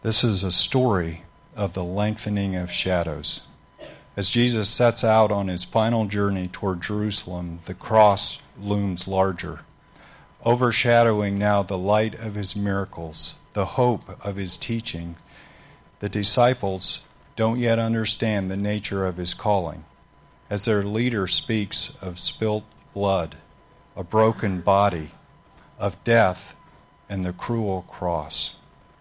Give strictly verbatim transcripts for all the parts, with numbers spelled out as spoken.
This is a story of the lengthening of shadows. As Jesus sets out on his final journey toward Jerusalem, the cross looms larger, overshadowing now the light of his miracles, the hope of his teaching. The disciples don't yet understand the nature of his calling, as their leader speaks of spilt blood, a broken body, of death, and the cruel cross.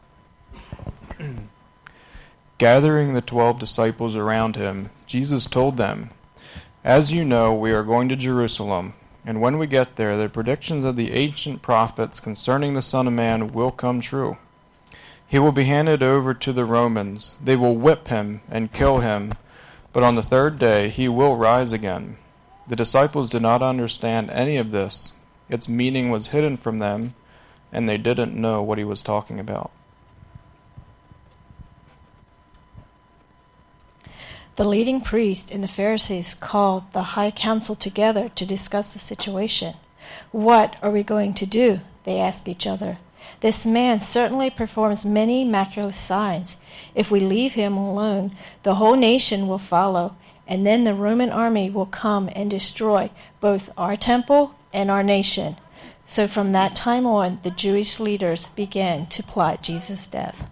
Gathering the twelve disciples around him, Jesus told them, "As you know, we are going to Jerusalem, and when we get there, the predictions of the ancient prophets concerning the Son of Man will come true. He will be handed over to the Romans. They will whip him and kill him, but on the third day he will rise again." The disciples did not understand any of this. Its meaning was hidden from them, and they didn't know what he was talking about. The leading priest and the Pharisees called the high council together to discuss the situation. "What are we going to do?" they asked each other. "This man certainly performs many miraculous signs. If we leave him alone, the whole nation will follow, and then the Roman army will come and destroy both our temple and our nation." So from that time on, the Jewish leaders began to plot Jesus' death.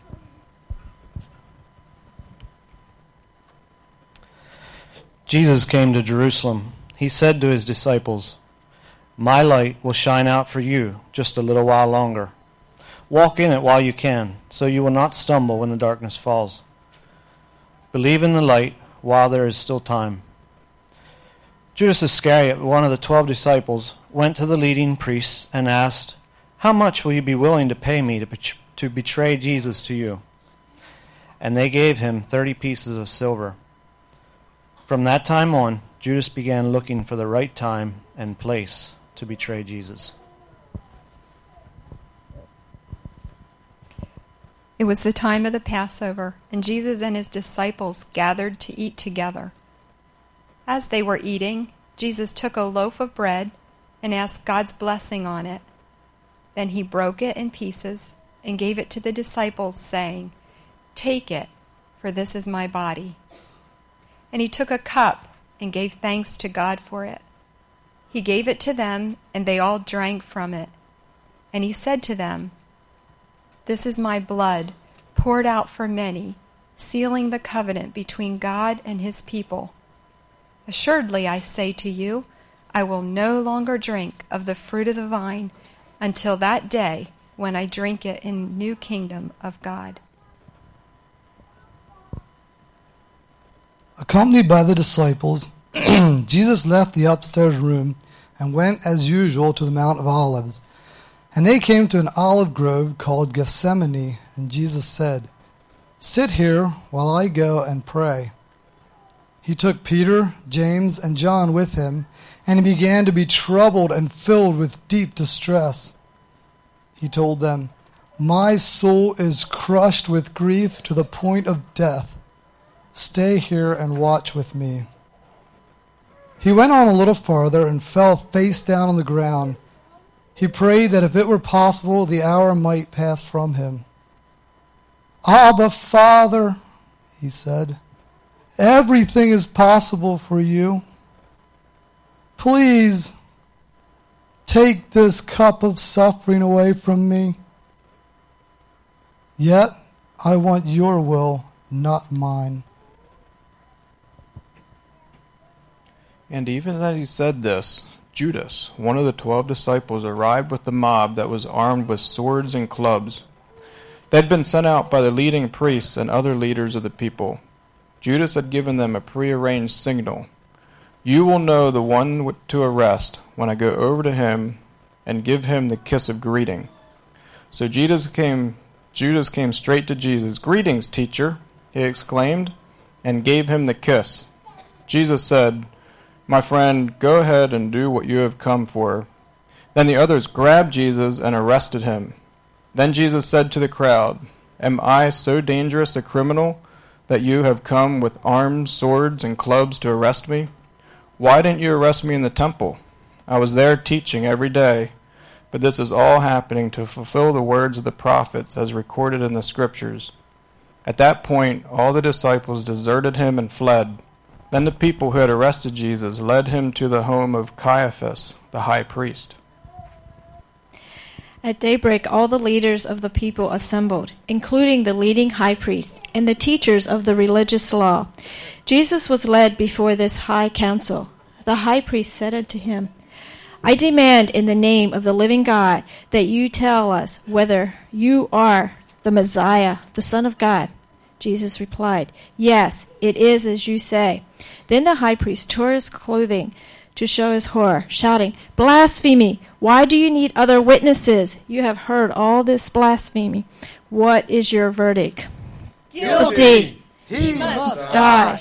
Jesus came to Jerusalem. He said to his disciples, "My light will shine out for you just a little while longer. Walk in it while you can, so you will not stumble when the darkness falls. Believe in the light while there is still time." Judas Iscariot, one of the twelve disciples, went to the leading priests and asked, "How much will you be willing to pay me to, bet- to betray Jesus to you?" And they gave him thirty pieces of silver. From that time on, Judas began looking for the right time and place to betray Jesus. It was the time of the Passover, and Jesus and his disciples gathered to eat together. As they were eating, Jesus took a loaf of bread and asked God's blessing on it. Then he broke it in pieces and gave it to the disciples, saying, "Take it, for this is my body." And he took a cup and gave thanks to God for it. He gave it to them, and they all drank from it. And he said to them, "This is my blood, poured out for many, sealing the covenant between God and his people. Assuredly, I say to you, I will no longer drink of the fruit of the vine until that day when I drink it in the new kingdom of God." Accompanied by the disciples, Jesus left the upstairs room and went as usual to the Mount of Olives. And they came to an olive grove called Gethsemane, and Jesus said, "Sit here while I go and pray." He took Peter, James, and John with him, and he began to be troubled and filled with deep distress. He told them, "My soul is crushed with grief to the point of death. Stay here and watch with me." He went on a little farther and fell face down on the ground. He prayed that if it were possible, the hour might pass from him. "Abba, Father," he said, "everything is possible for you. Please take this cup of suffering away from me. Yet I want your will, not mine." And even as he said this, Judas, one of the twelve disciples, arrived with the mob that was armed with swords and clubs. They had been sent out by the leading priests and other leaders of the people. Judas had given them a prearranged signal. "You will know the one to arrest when I go over to him and give him the kiss of greeting." So Judas came, Judas came straight to Jesus. "Greetings, teacher," he exclaimed, and gave him the kiss. Jesus said, "My friend, go ahead and do what you have come for." Then the others grabbed Jesus and arrested him. Then Jesus said to the crowd, "Am I so dangerous a criminal that you have come with arms, swords, and clubs to arrest me? Why didn't you arrest me in the temple? I was there teaching every day. But this is all happening to fulfill the words of the prophets as recorded in the scriptures. At that point, all the disciples deserted him and fled. Then the people who had arrested Jesus led him to the home of Caiaphas, the high priest. At daybreak, all the leaders of the people assembled, including the leading high priest and the teachers of the religious law. Jesus was led before this high council. The high priest said unto him, I demand in the name of the living God that you tell us whether you are the Messiah, the Son of God. Jesus replied, Yes, it is as you say. Then the high priest tore his clothing to show his horror, shouting, Blasphemy! Why do you need other witnesses? You have heard all this blasphemy. What is your verdict? Guilty! He must die.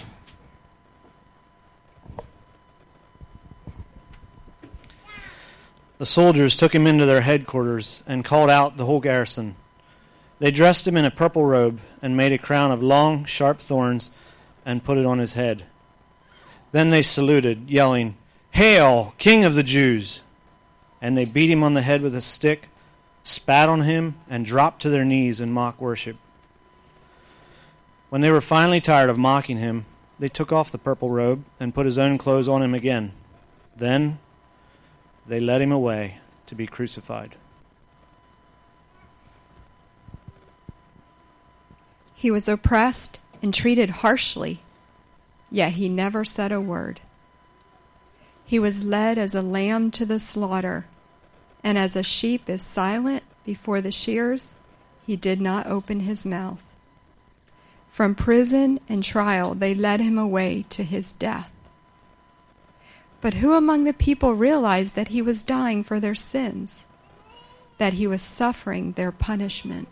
The soldiers took him into their headquarters and called out the whole garrison. They dressed him in a purple robe and made a crown of long, sharp thorns and put it on his head. Then they saluted, yelling, Hail, King of the Jews! And they beat him on the head with a stick, spat on him, and dropped to their knees in mock worship. When they were finally tired of mocking him, they took off the purple robe and put his own clothes on him again. Then they led him away to be crucified. He was oppressed and treated harshly, yet he never said a word. He was led as a lamb to the slaughter, and as a sheep is silent before the shears, he did not open his mouth. From prison and trial they led him away to his death. But who among the people realized that he was dying for their sins, that he was suffering their punishment?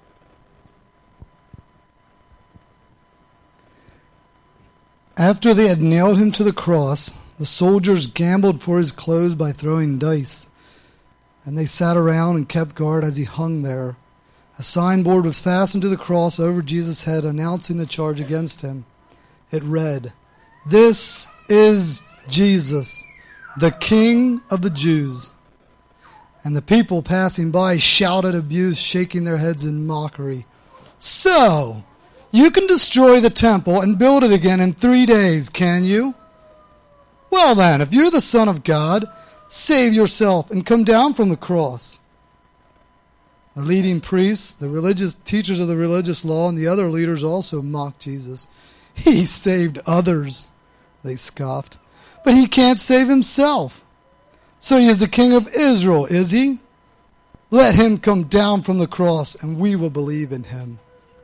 After they had nailed him to the cross, the soldiers gambled for his clothes by throwing dice, and they sat around and kept guard as he hung there. A signboard was fastened to the cross over Jesus' head announcing the charge against him. It read, This is Jesus, the King of the Jews. And the people passing by shouted abuse, shaking their heads in mockery. So, you can destroy the temple and build it again in three days, can you? Well then, if you're the Son of God, save yourself and come down from the cross. The leading priests, the religious teachers of the religious law, and the other leaders also mocked Jesus. He saved others, they scoffed, but he can't save himself. So he is the King of Israel, is he? Let him come down from the cross, and we will believe in him.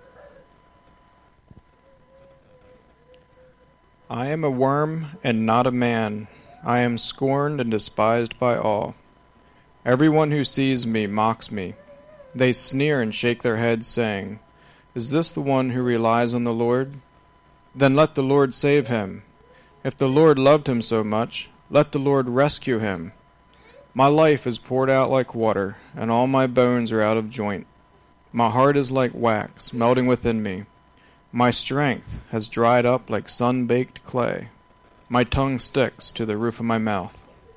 I am a worm and not a man. I am scorned and despised by all. Everyone who sees me mocks me. They sneer and shake their heads, saying, Is this the one who relies on the Lord? Then let the Lord save him. If the Lord loved him so much, let the Lord rescue him. My life is poured out like water, and all my bones are out of joint. My heart is like wax, melting within me. My strength has dried up like sun-baked clay. My tongue sticks to the roof of my mouth.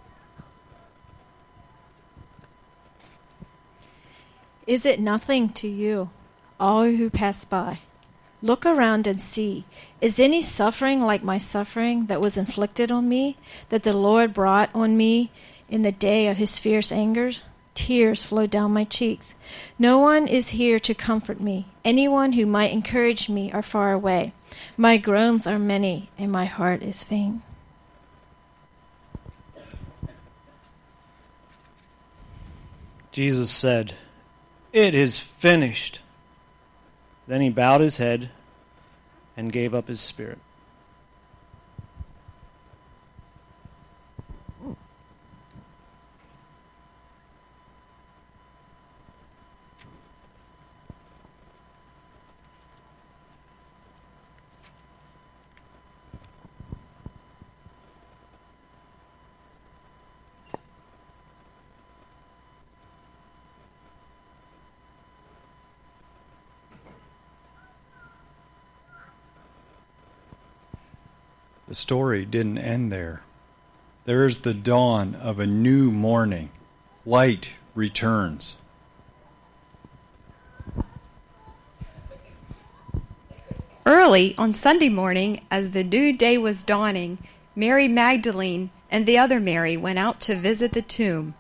Is it nothing to you, all who pass by? Look around and see. Is any suffering like my suffering that was inflicted on me, that the Lord brought on me in the day of his fierce angers? Tears flow down my cheeks. No one is here to comfort me. Anyone who might encourage me are far away. My groans are many, and my heart is faint. Jesus said, It is finished. Then he bowed his head and gave up his spirit. The story didn't end there. There is the dawn of a new morning. Light returns. Early on Sunday morning, as the new day was dawning, Mary Magdalene and the other Mary went out to visit the tomb.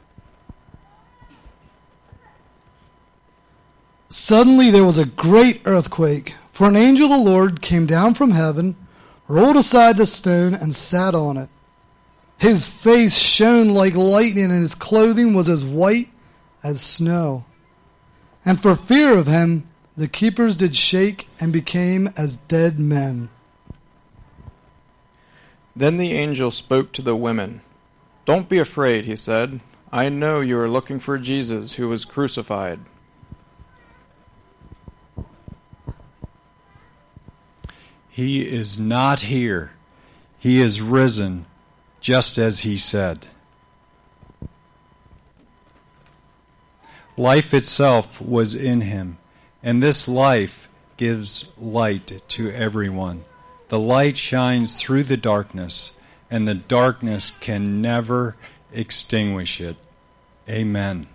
Suddenly there was a great earthquake, for an angel of the Lord came down from heaven, rolled aside the stone, and sat on it. His face shone like lightning, and his clothing was as white as snow. And for fear of him, the keepers did shake and became as dead men. Then the angel spoke to the women. "Don't be afraid," he said. "I know you are looking for Jesus, who was crucified. He is not here. He is risen, just as he said." Life itself was in him, and this life gives light to everyone. The light shines through the darkness, and the darkness can never extinguish it. Amen.